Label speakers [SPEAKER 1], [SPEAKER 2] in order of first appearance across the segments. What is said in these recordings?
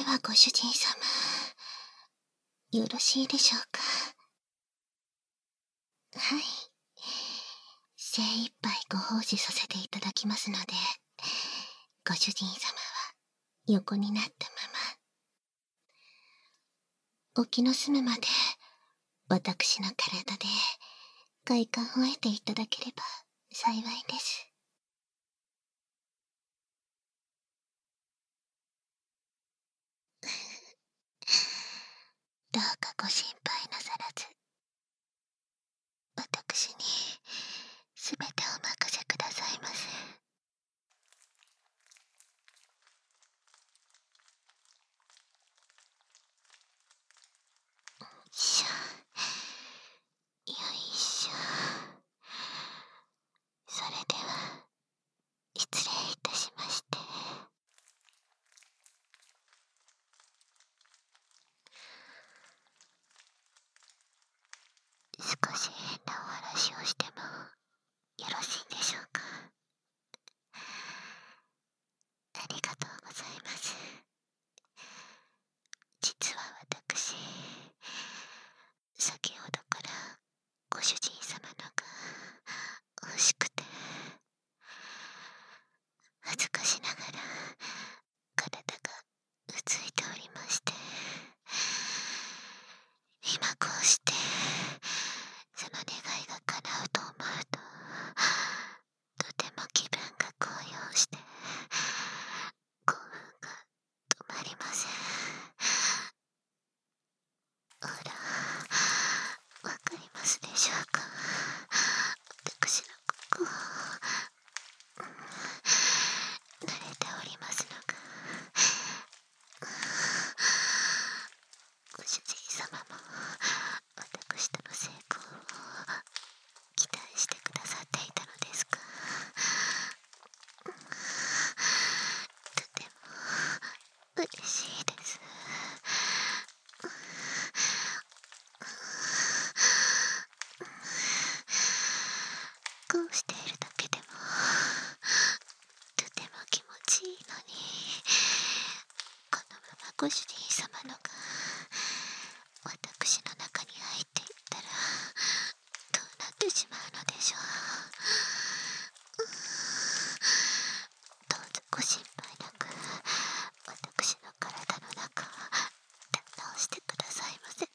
[SPEAKER 1] はご主人様、よろしいでしょうか。はい。精一杯ご奉仕させていただきますので、ご主人様は横になったまま、お気の済むまで、私の体で快感を得ていただければ幸いです。どうかご心配なさらず、私にすべてお任せくださいませ。しょ、よいしょ。それでは失礼いたしまして。少し変なお話をしてもよろしいでしょうか。ありがとうございます。実は私、先ほどからご主人様のが欲しくて、恥ずかしながら体がうついておりまして、今こうしてその願いが叶うと思うと、とても気分が高揚して興奮が止まりません。ほら、わかりますでしょうか。私のここ、慣れておりますのが、ご主人様も私との成功を期待してくださっていたのですか。とても嬉しいです。こうしているだけでもとても気持ちいいのに、このままご主人様のが私の中に入っていったらどうなってしまうのでしょう。どうぞご心配なく私の体の中堪能してくださいませね。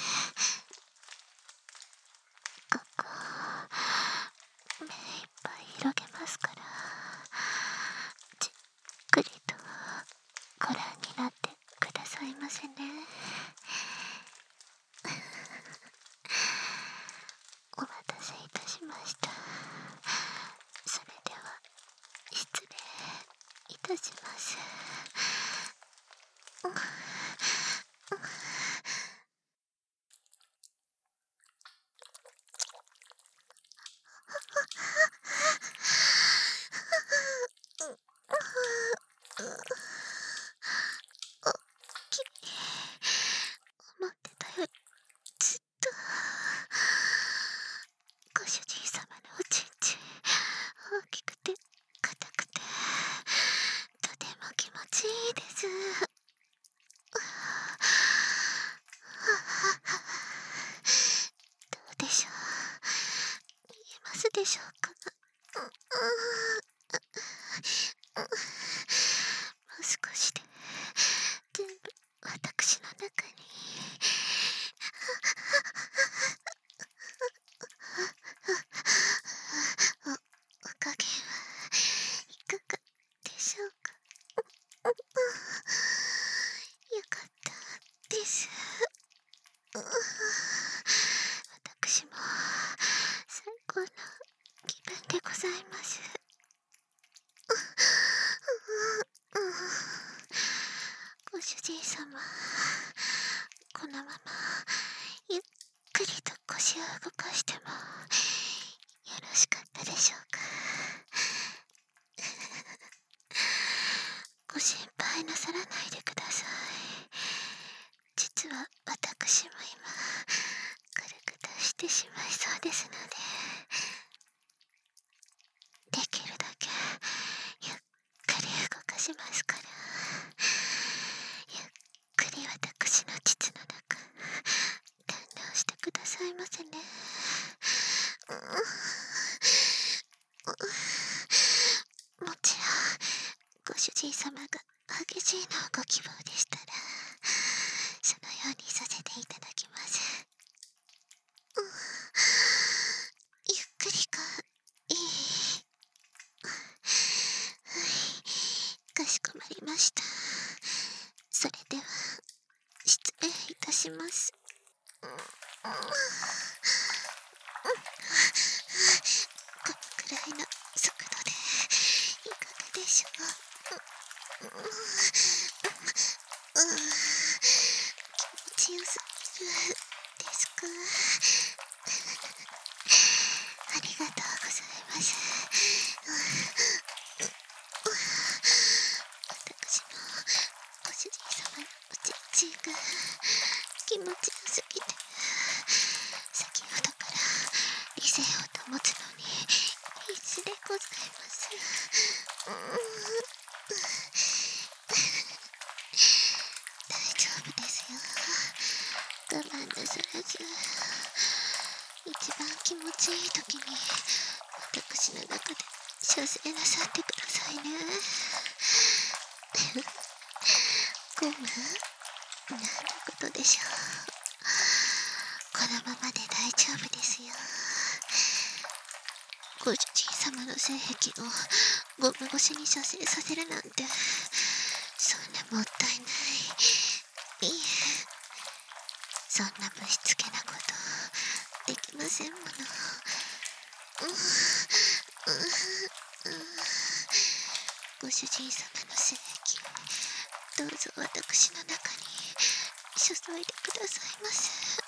[SPEAKER 1] ここ目いっぱい広げますから、じっくりとご覧になってくださいませね。お待たせいたしました。それでは失礼いたします。思ってたよりずっとご主人様のおちんちん大きくて硬くてとても気持ちいいです。どうでしょう、見えますでしょうか。もう少しで全部私の中にお加減はいかがでしょうか。よかったです。私も最高の気分でございます。ご主人様、このままゆっくりと腰を動かしてもよろしかったでしょうか。ご心配なさらないでください。実は私も今軽く出してしまいそうですので、できるだけゆっくり動かしますから、ゆっますね。もちろん、ご主人様が激しいのをご希望でしたら、そのようにさせていただきます。ゆっくりか、いい。かしこまりました。それでは、失礼いたします。このくらいの速度でいかがでしょう。気持ちよすぎるですか。ありがとうございます。私のご主人様のおちんちんが気持ちよすぎて、先ほどから理性を保つのに必死でございます。大丈夫ですよ。我慢なさらず、一番気持ちいい時に私の中で射精なさってくださいね。ゴム？なんてことでしょう。このままで大丈夫ですよ。ご主人様の性癖をゴム越しに射精させるなんて、そんなもったいない。いえ、そんなぶしつけなことできませんもの。ご主人様の性癖、どうぞ私の中に注いでくださいませ。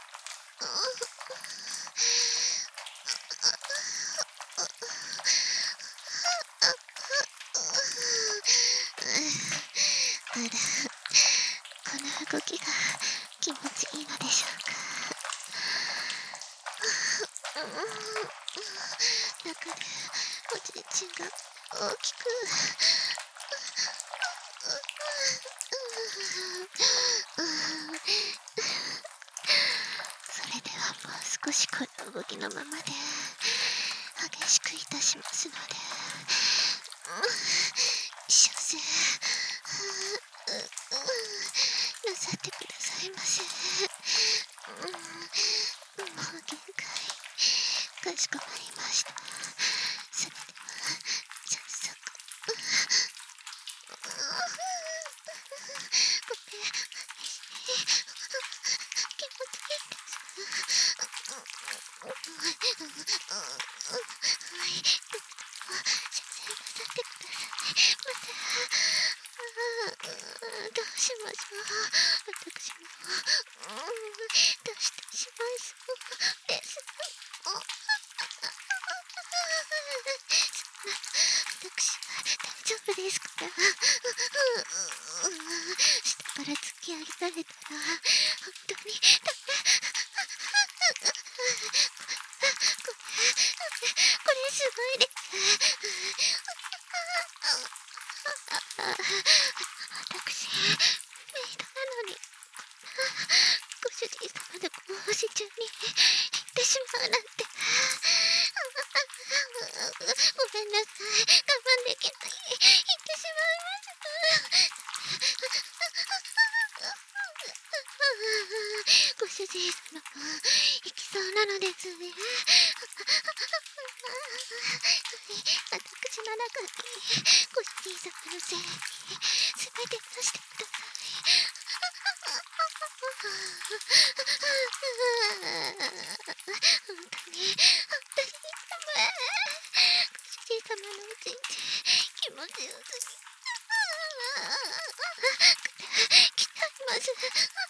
[SPEAKER 1] あら、この動きが気持ちいいのでしょうか。中でおちんちんが大きくそれではもう少しこの動きのままで激しくいたしますので、射精なさってくださいませ。もう限界。かしこまりました。それでは早速。ごめん、気持ちいいです。はい、どうぞ射精なさってくださいませ。どうしましょう。私もどうしてしまいそうです。私は大丈夫ですから。下から突き上げられたら本当にダメ。これすごいです。私メイドなのにご主人様のご奉仕中に行ってしまうなんて。ごめんなさい。我慢できない。行ってしまいます。ご主人様も行きそうなのですね。私の中にご主人様の精液すべて出してください。本当にダメ。ご主人様のおちんち気持ちよすぎ。鍛えます。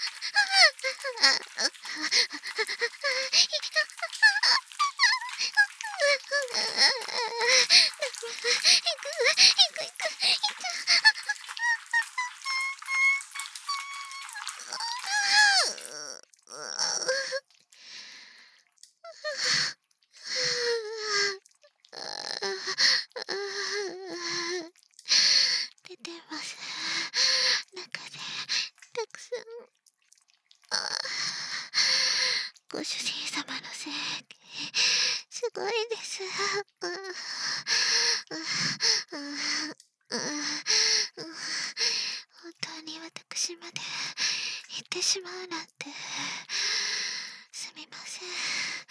[SPEAKER 1] 出てます。中でたくさん。ご主人様のごいです。本当に私まで言ってしまうなんて。すみません。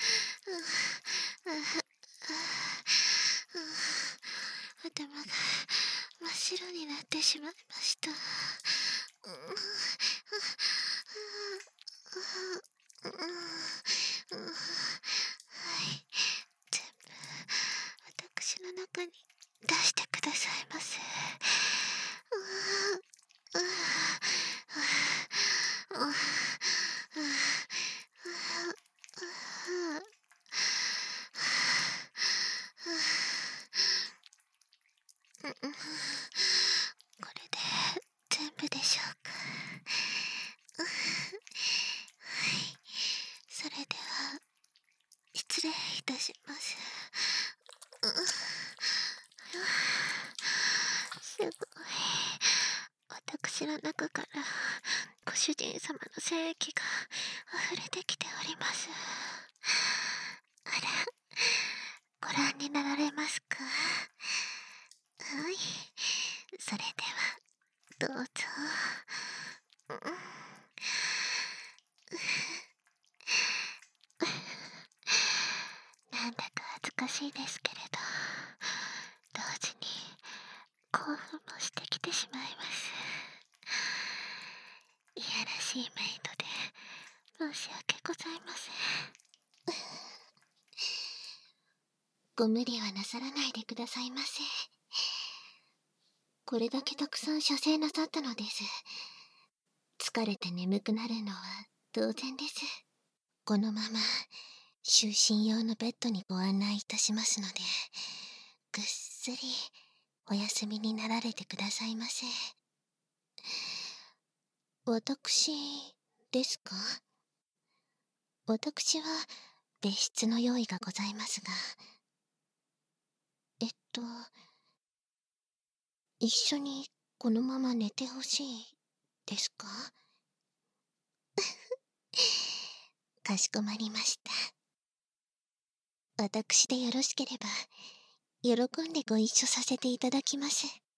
[SPEAKER 1] 頭が真っ白になってしまいました。はい、全部私の中に出してくださいませ。これで全部でしょうか。はい、それでは失礼いたします。すごい、私の中からご主人様の精液が溢れてきております。あら、ご覧になられますか？はい、それではどうぞ。なんだか恥ずかしいですけれど、同時に興奮もしてきてしまいます。いやらしいメイドで申し訳ございません。ご無理はなさらないでくださいませ。これだけたくさん射精なさったのです。疲れて眠くなるのは当然です。このまま就寝用のベッドにご案内いたしますので、ぐっすりお休みになられてくださいませ。私ですか？私は別室の用意がございますが、一緒にこのまま寝てほしいですか？かしこまりました。私でよろしければ、喜んでご一緒させていただきます。